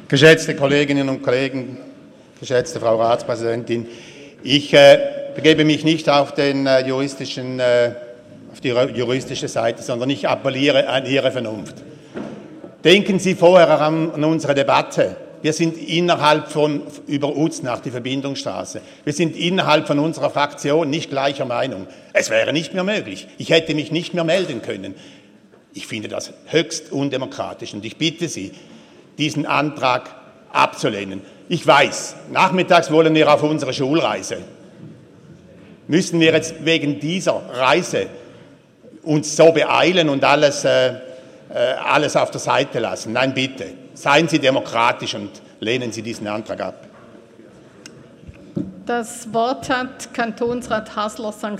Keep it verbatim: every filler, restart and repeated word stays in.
Geschätzte Kolleginnen und Kollegen, geschätzte Frau Ratspräsidentin, ich äh, begebe mich nicht auf, den, äh, juristischen, äh, auf die juristische Seite, sondern ich appelliere an Ihre Vernunft. Denken Sie vorher an, an unsere Debatte. Wir sind innerhalb von, über Uznach, die Verbindungsstraße, wir sind innerhalb von unserer Fraktion nicht gleicher Meinung. Es wäre nicht mehr möglich. Ich hätte mich nicht mehr melden können. Ich finde das höchst undemokratisch und ich bitte Sie, diesen Antrag abzulehnen. Ich weiß, nachmittags wollen wir auf unsere Schulreise. Müssen wir jetzt wegen dieser Reise uns so beeilen und alles, äh, äh, alles auf der Seite lassen? Nein, bitte, seien Sie demokratisch und lehnen Sie diesen Antrag ab. Das Wort hat Kantonsrat Hasler, Sankt